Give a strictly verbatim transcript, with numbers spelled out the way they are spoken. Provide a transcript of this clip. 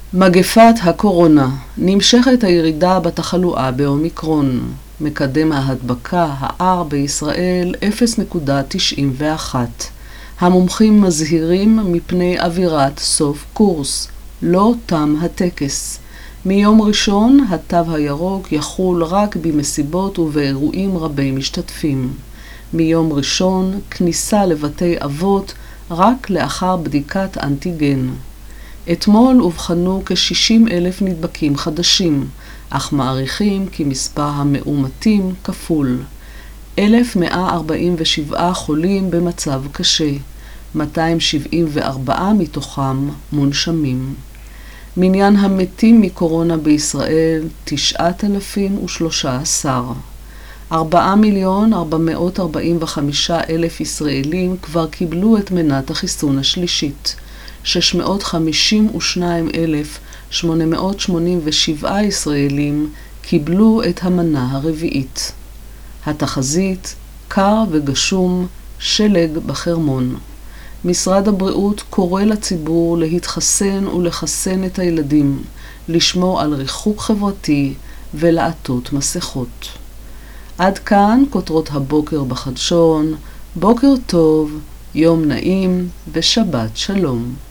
מגפת הקורונה. נמשכת הירידה בתחלואה באומיקרון. מקדם ההדבקה ה-R בישראל אפס נקודה תשעים ואחת. המומחים מזהירים מפני אווירת סוף קורס. לא תם הטקס. מיום ראשון התו הירוק יחול רק במסיבות ובאירועים רבי משתתפים. מיום ראשון כניסה לבתי אבות רק לאחר בדיקת אנטיגן. אתמול הובחנו כ-שישים אלף נדבקים חדשים, אך מעריכים כי מספר המאומתים כפול. אלף מאה ארבעים ושבעה חולים במצב קשה, מאתיים שבעים וארבעה מתוכם מונשמים. מניין המתים מקורונה בישראל תשעת אלפים ושלושה עשר. ארבעה מיליון ארבע מאות ארבעים וחמישה אלף ישראלים כבר קיבלו את מנת החיסון השלישית. שש מאות חמישים ושניים אלף שמונה מאות שמונים ושבעה ישראלים קיבלו את המנה הרביעית. התחזית, קר וגשום, שלג בחרמון. משרד הבריאות קורא לציבור להתחסן ולחסן את הילדים, לשמור על ריחוק חברתי ולעטות מסכות. עד כאן כותרות הבוקר בחדשון. בוקר טוב, יום נעים ושבת שלום.